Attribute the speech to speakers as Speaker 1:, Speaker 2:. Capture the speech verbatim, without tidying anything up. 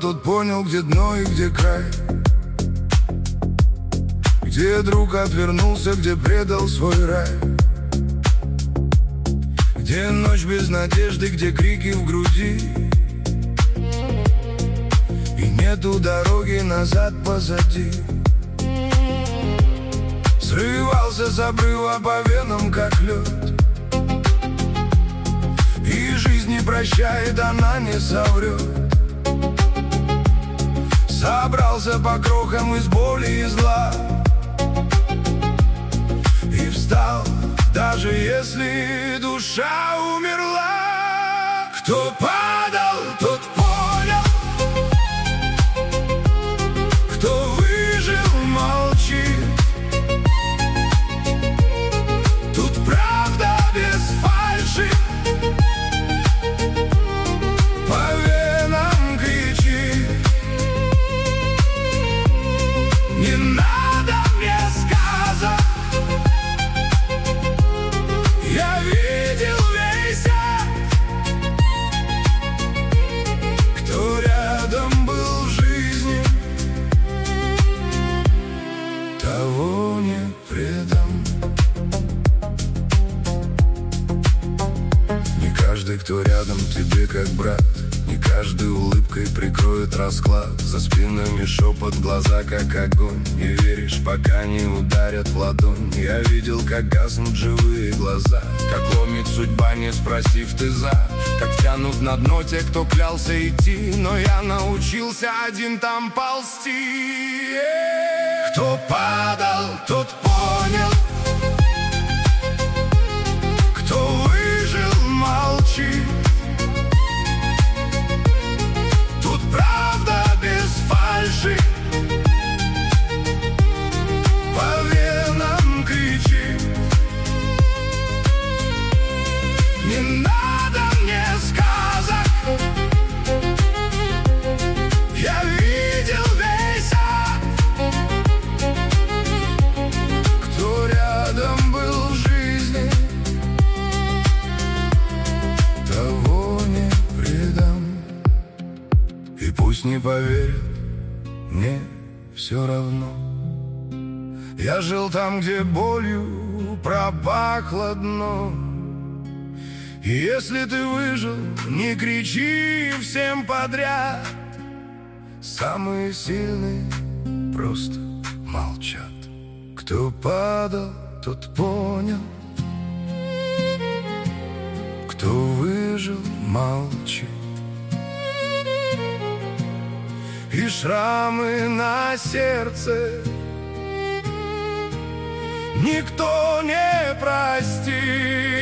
Speaker 1: тот понял, где дно и где край, где друг отвернулся, где предал свой рай, где ночь без надежды, где крики в груди, и нету дороги назад позади. Срывался с обрыва по венам, как лед, и жизнь не прощает, она не соврет. Собрался по крохам из боли и зла и встал, даже если душа умерла. Кто падал, тот понял, кто выжил, молчит. Тут правда без фальши, по венам кричит. Не надо мне сказок, я видел весь ад. Кто рядом был в жизни, того не предам. Не каждый, кто рядом тебе как брат, не каждой улыбкой прикроет расклад. За спинами шепот, глаза как огонь. Не веришь, пока не ударят в ладонь. Я видел, как гаснут живые глаза, как ломит судьба, не спросив ты за. Как тянут на дно те, кто клялся идти, но я научился один там ползти. Кто падал, тот понял, кто выжил, молчит. Тут правда без фальши, по венам кричит. Не надо мне сказок, я видел весь ад. Кто рядом был в жизни, того не предам. И пусть не поверят, мне все равно. Я жил там, где болью пропахло дно. И если ты выжил, не кричи всем подряд. Самые сильные просто молчат. Кто падал, тот понял, кто выжил, молчит. И шрамы на сердце никто не простит.